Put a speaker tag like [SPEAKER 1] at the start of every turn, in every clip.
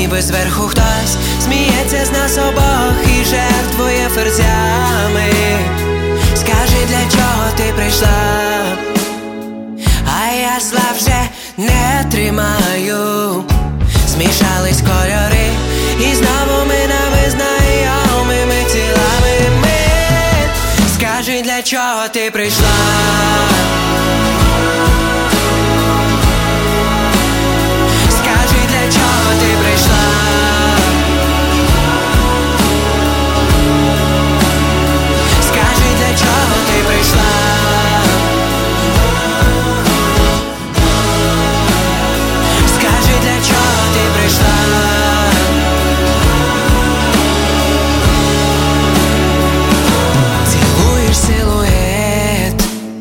[SPEAKER 1] ніби зверху хтось сміється з нас обох і жертвує ферзями. Скажи, для чого ти прийшла? А я зла вже не тримаю. Змішались кольори, і знову ми нами знайомими тілами ми. Скажи, для чого ти прийшла? Скажи, для чого ти прийшла? Скажи, для чого ти прийшла? Скажи, для чого ти прийшла? Цілуєш силует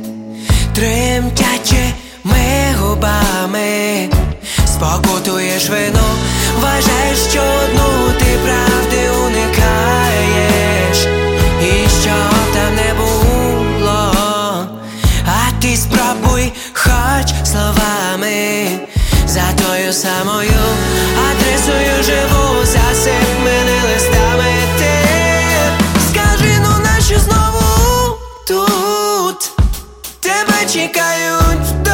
[SPEAKER 1] тремтячими губами, спокутуєш вину, вважаєш, що одну ти правди уникаєш, і що б там не було, а ти спробуй хоч словами. За тою самою адресою живу, засипними листами ти. Скажи, ну нащо знову тут? Тебе чекають